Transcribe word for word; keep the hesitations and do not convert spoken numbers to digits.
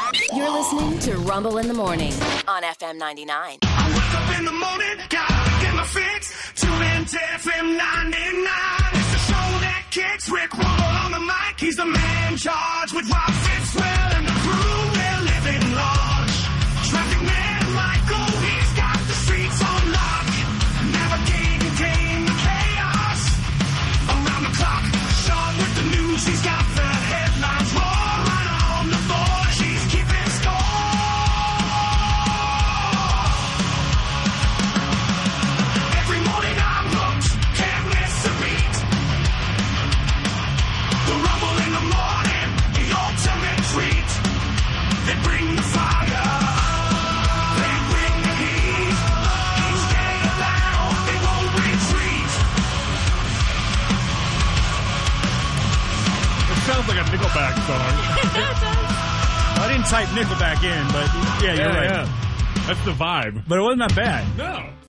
You're listening to Rumble in the Morning on F M ninety-nine. I wake up in the morning, gotta get my fix. Tune in to F M ninety-nine. It's the show that kicks. Rick Rumble on the mic. He's the man in charge with Rob Fitzwell and the crew. They're living large. Traffic man Michael, he's got the streets on lock. Navigating game chaos. Around the clock, Sean with the news. He's got the headlines. Roar right on the board. She's keeping score. Every morning I'm hooked. Can't miss a beat. The Rumble in the morning, the ultimate treat. They bring the fire. They bring the heat. Each day aloud, they won't retreat. It sounds like a Nickelback song. I didn't type Nickelback in, but yeah, you're right. That's the vibe. But it wasn't that bad. No.